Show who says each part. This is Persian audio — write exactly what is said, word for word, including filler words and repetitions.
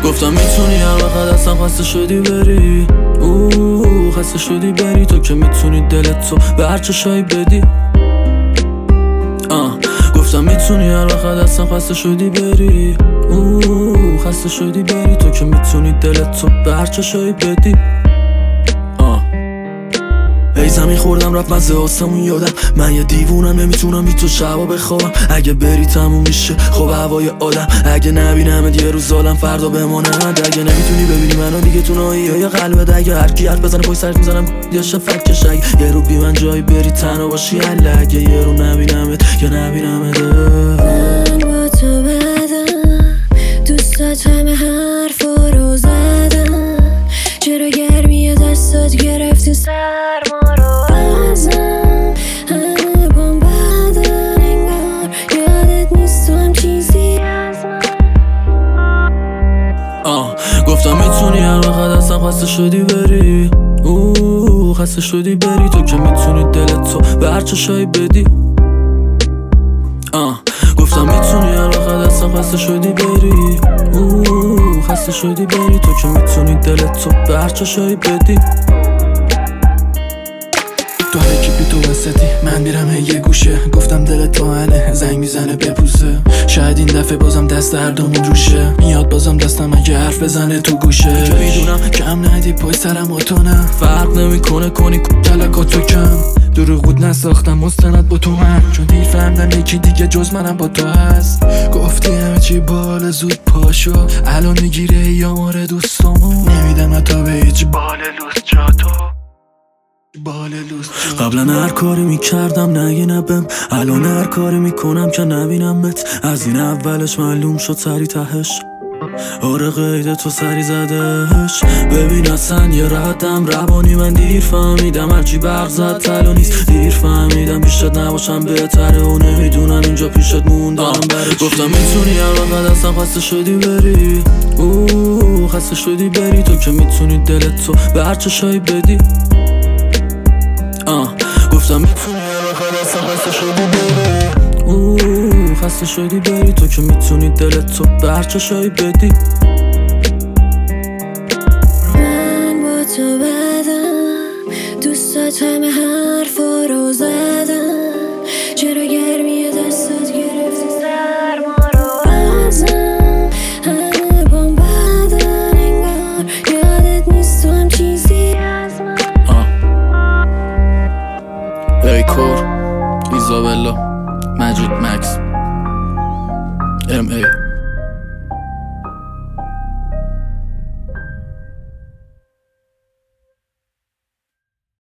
Speaker 1: گفتم میتونی هر وقت هستم خسته شدی بری، اوه خسته شدی بری. تو که میتونی دلت تو به هر چشایی بدی. آه گفتم میتونی هر وقت هستم خسته شدی بری، اوه خسته شدی بری. تو که میتونی دلت تو به هر چشایی بدی. ای زمین خوردم رفت مزه آسمون یادم، من یه دیوونم نمیتونم بی تو شبا بخوابم. اگه بری تموم میشه خب هوای آدم، اگه نبینمت یه روز ظالم فردا بمانم. اگه نمیتونی ببینی منو دیگه تو نایی یا قلبت، اگه هر کی حرف بزنه پای سرت میزنم یا شفکش. اگه یه رو بی من جایی بری تنها باشی حله، اگه یه رو نبینمت یا نبینمت.
Speaker 2: من با تو بدم دوستات همه حرفا رو زدم، چرا گرمی دستات گرفتی سرما رو ازم. همه بام بدن انگار یادت نیست تو هم چیزی از من.
Speaker 1: آه گفتم میتونی هر وقت هستم خسته شدی بری، اوه خسته شدی بری. تو که میتونی دلت تو به هر چشایی بدی. آه گفتم میتونی هر وقت هستم خسته شدی بری، اوه خسته شدی بری. تو که میتونی دلت تو به هر چشایی بدی.
Speaker 3: تو هرکی بی تو وسطی من میرم یه گوشه، گفتم دلت تو هنه زنگ میزنه بپوسه. شاید این دفعه بازم دست دردمون روشه، میاد بازم دستم اگه حرف بزنه تو گوشه. جو میدونم کم ندی پای سرم و تو نه،
Speaker 1: فرق نمیکنه کنی
Speaker 3: کلکات تو کم. دروغ بود نساختم مستند با تو من، چون دیر فهمدم یکی دیگه جز منم با تو هست. گفتی همه چی بال زود پاشو، الان میگیره یا ماره دوستامو. نمیدم تا به هیچ بال لوس جا تو
Speaker 1: قبلا هر کاری میکردم نگی نبم، الان هر کاری میکنم که نبینمت. از این اولش معلوم شد سری تهش، آره قید تو سری زدهش. ببین اصلا یه ردم روانی من دیر فهمیدم، هرچی برق زد تلو نیست. دیر فهمیدم پیشت نباشم بهتره و نمیدونم اینجا پیشت موندم برای چی. گفتم میتونی هر وقت هستم خسته شدی بری، اوه خسته شدی بری. تو که میتونی دلت تو به هر چشایی بدی. آه گفتم میتونی هر وقت هستم خسته شدی بری، اوه خسته شدی بری. تو که میتونی دلت تو به هر چشایی بدی.
Speaker 2: من با تو بدم دوستات همه حرفا رو زدم، چرا گرمی دستات گرفتی سرما رو ازم. همه بام بدن انگار یادت نیست تو هم چیزی از من.
Speaker 1: ایکور ایزابلا مجید مکس ام ای